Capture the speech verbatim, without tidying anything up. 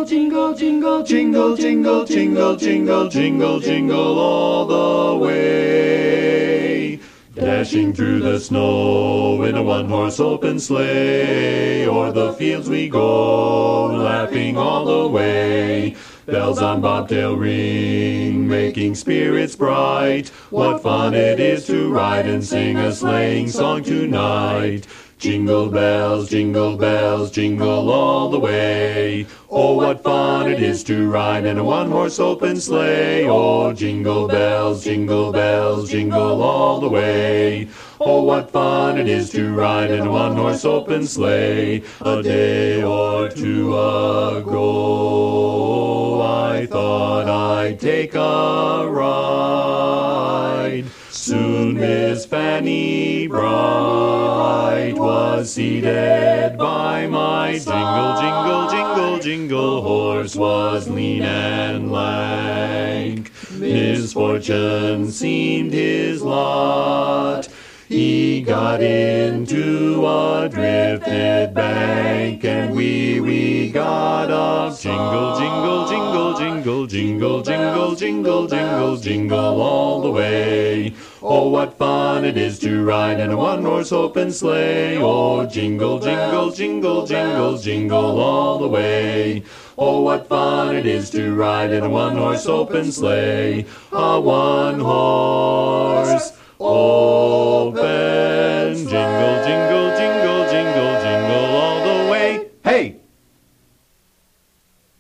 jingle, jingle, jingle, jingle, jingle, jingle, jingle, jingle, jingle all the way. Dashing through the snow in a one-horse open sleigh, o'er the fields we go, laughing all the way. Bells on bobtail ring, making spirits bright. What fun it is to ride and sing a sleighing song tonight. Jingle bells, jingle bells, jingle all the way. Oh, what fun it is to ride in a one-horse open sleigh. Oh, jingle bells, jingle bells, jingle all the way. Oh, what fun it is to ride in a one-horse open sleigh. A day or two ago, I thought I'd take a ride. Soon Miss Fanny Bright was seated by my jingle, jingle, jingle, jingle horse was lean and lank. Misfortune seemed his lot. He got into a drifted bank, and we, we got up. Jingle, jingle, jingle, jingle, jingle, jingle, jingle, jingle, jingle all the way. Oh, what fun it is to ride in a one-horse open sleigh. Oh, jingle, jingle, jingle, jingle, jingle all the way. Oh, what fun it is to ride in a one-horse open sleigh. A one-horse open jingle,